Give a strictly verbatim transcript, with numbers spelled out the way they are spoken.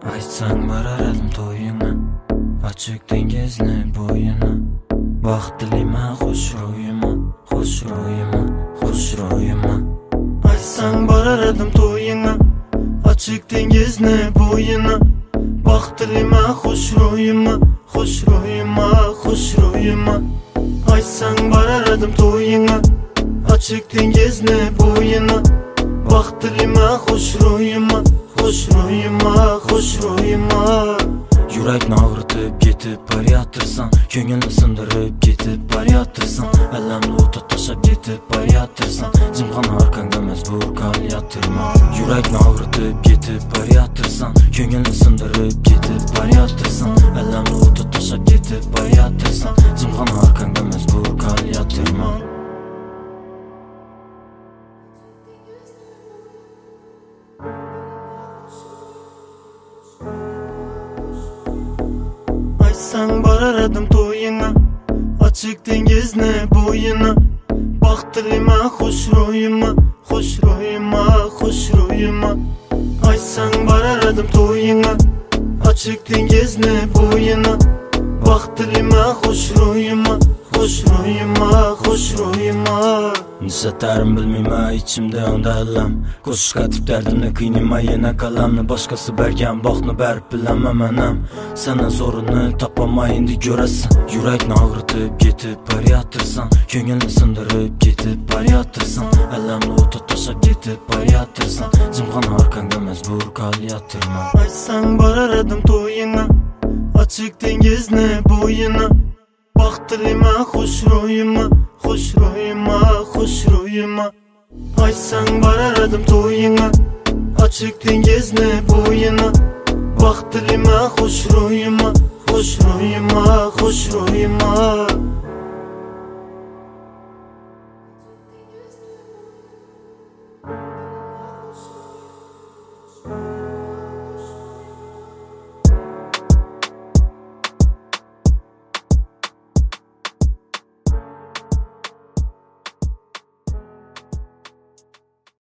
Aytsang barardim to'yingga, ochiq dengizning bo'yini. Baxt dilayman xush ro'yima, xush ro'yima, xush ro'yima. Aytsang barardim to'yingga, ochiq dengizning bo'yini. Baxt dilayman xush ro'yima, xush ro'yima, xush ro'yima. Aytsang barardim to'yingga, ochiq dengizning bo'yini. Baxt dilayman xush ro'yima, xush ro'yima, xush ro'yima. Yurakni og'ritib ketib boryaptirsan, ko'ngilni sindirib ketib boryaptirsan, alamni o'tib tashlab ketib boryaptirsan, jimxona orqangda majbur qolyaptirman. Yurakni og'ritib ketib boryaptirsan, ko'ngilni sindirib ketib boryaptirsan, alamni o'tib tashlab ketib boryaptirsan, jimxona orqangda majbur qolyaptirman. Aytsang barardim to'yingga, ochiq dengizning bo'yini. Baxt dilayman xush ro'yima, xush ro'yima, xush ro'yima. Aytsang barardim to'yingga, ochiq dengizning bo'yini. Baxt dilayman xush ro'yima, xush ro'yima, xush ro'yima. Nishatarim bilmayman ichimda onda alam, qo'shiq qatib dardimni qiynayman yana qalamni. Boshqasi bergan baxtni berib bilaman manam, sana zo'rini topaman endi ko'rasan. Yurakni og'ritib ketib boryaptirsan, ko'ngilni sindirib ketib boryaptirsan, alamni o'tib tashlab ketib boryaptirsan, jimxona orqangda majbur qolyaptirman. Aytsang barardim to'yingga, ochiq dengizning bo'yini. Baxt dilayman xush ro'yima, xush ro'yima, xush ro'yima. Aytsang barardim to'yingga, ochiq dengizning bo'yini. Baxt dilayman xush ro'yima, xush ro'yima, xush ro'yima.